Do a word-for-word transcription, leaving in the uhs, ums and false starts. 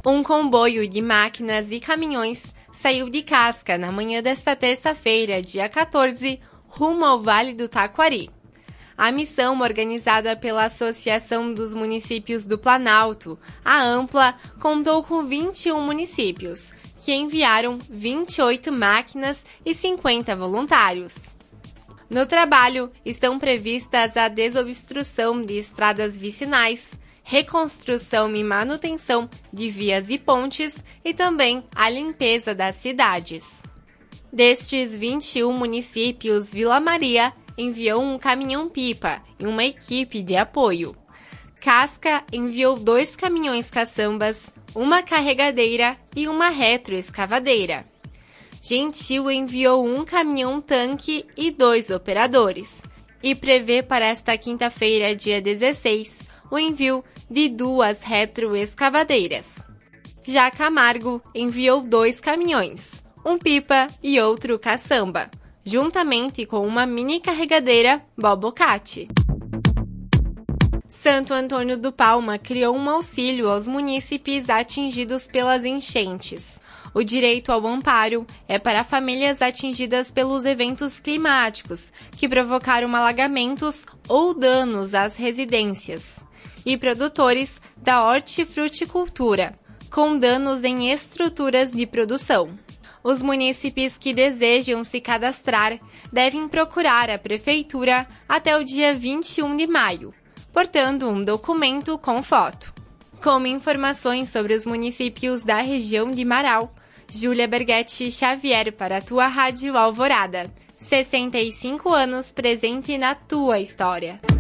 Um comboio de máquinas e caminhões saiu de Casca na manhã desta terça-feira, dia quatorze, rumo ao Vale do Taquari. A missão, organizada pela Associação dos Municípios do Planalto, a AMPLA, contou com vinte e um municípios, que enviaram vinte e oito máquinas e cinquenta voluntários. No trabalho, estão previstas a desobstrução de estradas vicinais, reconstrução e manutenção de vias e pontes e também a limpeza das cidades. Destes vinte e um municípios, Vila Maria enviou um caminhão-pipa e uma equipe de apoio. Casca enviou dois caminhões caçambas, uma carregadeira e uma retroescavadeira. Gentil enviou um caminhão-tanque e dois operadores. E prevê para esta quinta-feira, dia dezesseis, o envio de duas retroescavadeiras. Já Camargo enviou dois caminhões, um pipa e outro caçamba, juntamente com uma mini carregadeira Bobocate. Santo Antônio do Palma criou um auxílio aos munícipes atingidos pelas enchentes. O direito ao amparo é para famílias atingidas pelos eventos climáticos que provocaram alagamentos ou danos às residências, e produtores da hortifruticultura, com danos em estruturas de produção. Os munícipes que desejam se cadastrar devem procurar a Prefeitura até o dia vinte e um de maio, portando um documento com foto. Com informações sobre os municípios da região de Marau, Júlia Berghetti Xavier para a tua Rádio Alvorada. sessenta e cinco anos presente na tua história.